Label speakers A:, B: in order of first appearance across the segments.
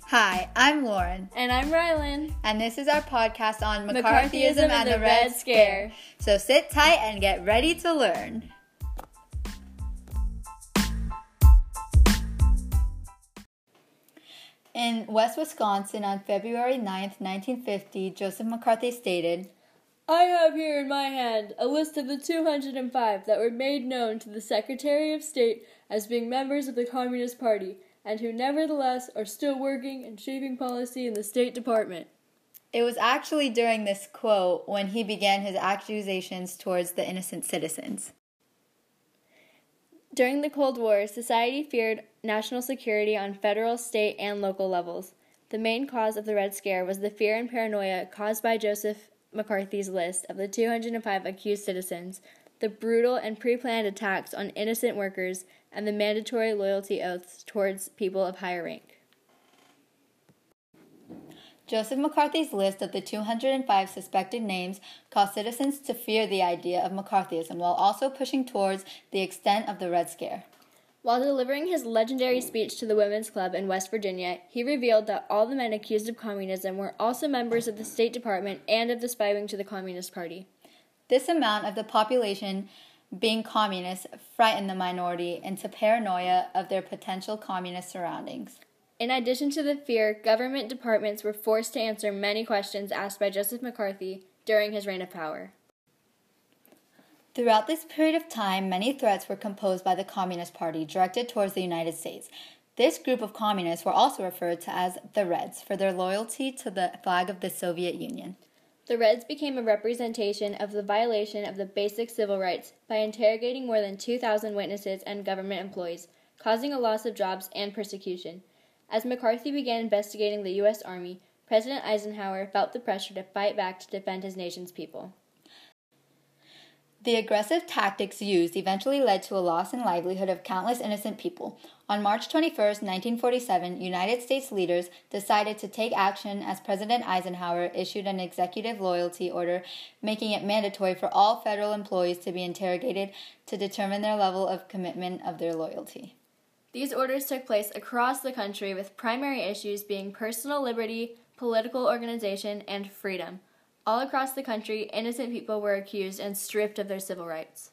A: Hi, I'm Lauren.
B: And I'm Rylan.
A: And this is our podcast on
B: McCarthyism and the Red Scare.
A: So sit tight and get ready to learn. In West Wisconsin on February 9th, 1950, Joseph McCarthy stated,
B: I have here in my hand a list of the 205 that were made known to the Secretary of State as being members of the Communist Party, and who nevertheless are still working and shaping policy in the State Department.
A: It was actually during this quote when he began his accusations towards the innocent citizens.
B: During the Cold War, society feared national security on federal, state, and local levels. The main cause of the Red Scare was the fear and paranoia caused by Joseph McCarthy's list of the 205 accused citizens, the brutal and pre-planned attacks on innocent workers, and the mandatory loyalty oaths towards people of higher rank.
A: Joseph McCarthy's list of the 205 suspected names caused citizens to fear the idea of McCarthyism while also pushing towards the extent of the Red Scare.
B: While delivering his legendary speech to the Women's Club in West Virginia, he revealed that all the men accused of communism were also members of the State Department and of aspiring to the Communist Party.
A: This amount of the population being communist frightened the minority into paranoia of their potential communist surroundings.
B: In addition to the fear, government departments were forced to answer many questions asked by Joseph McCarthy during his reign of power.
A: Throughout this period of time, many threats were composed by the Communist Party directed towards the United States. This group of communists were also referred to as the Reds for their loyalty to the flag of the Soviet Union.
B: The Reds became a representation of the violation of the basic civil rights by interrogating more than 2,000 witnesses and government employees, causing a loss of jobs and persecution. As McCarthy began investigating the U.S. Army, President Eisenhower felt the pressure to fight back to defend his nation's people.
A: The aggressive tactics used eventually led to a loss in livelihood of countless innocent people. On March 21, 1947, United States leaders decided to take action as President Eisenhower issued an executive loyalty order making it mandatory for all federal employees to be interrogated to determine their level of commitment of their loyalty.
B: These orders took place across the country, with primary issues being personal liberty, political organization, and freedom. All across the country, innocent people were accused and stripped of their civil rights.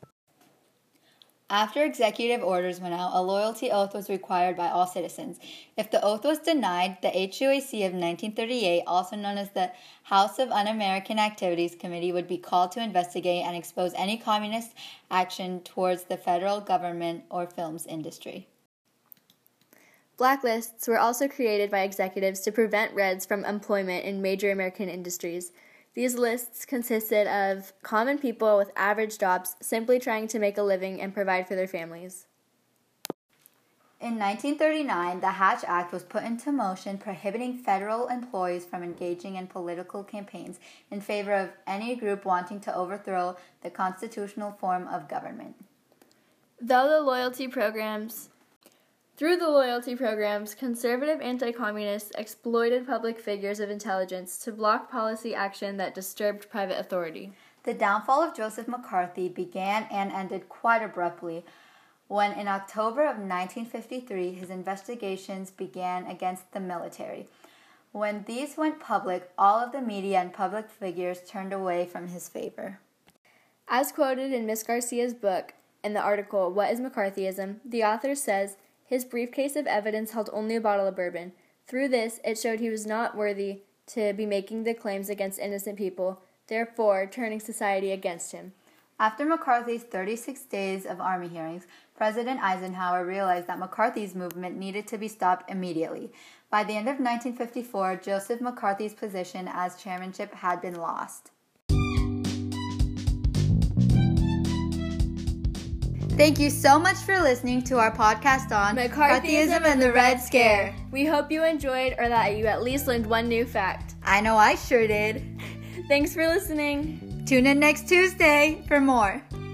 A: After executive orders went out, a loyalty oath was required by all citizens. If the oath was denied, the HUAC of 1938, also known as the House of Un-American Activities Committee, would be called to investigate and expose any communist action towards the federal government or films industry.
B: Blacklists were also created by executives to prevent Reds from employment in major American industries. These lists consisted of common people with average jobs simply trying to make a living and provide for their families.
A: In 1939, the Hatch Act was put into motion prohibiting federal employees from engaging in political campaigns in favor of any group wanting to overthrow the constitutional form of government. Through the loyalty programs, conservative anti-communists exploited public figures of intelligence to block policy action that disturbed private authority. The downfall of Joseph McCarthy began and ended quite abruptly when, in October of 1953, his investigations began against the military. When these went public, all of the media and public figures turned away from his favor. As quoted in Miss Garcia's book, in the article, What is McCarthyism?, the author says, his briefcase of evidence held only a bottle of bourbon. Through this, it showed he was not worthy to be making the claims against innocent people, therefore turning society against him. After McCarthy's 36 days of Army hearings, President Eisenhower realized that McCarthy's movement needed to be stopped immediately. By the end of 1954, Joseph McCarthy's position as chairmanship had been lost. Thank you so much for listening to our podcast on
B: McCarthyism and the Red Scare. We hope you enjoyed, or that you at least learned one new fact.
A: I know I sure did.
B: Thanks for listening.
A: Tune in next Tuesday for more.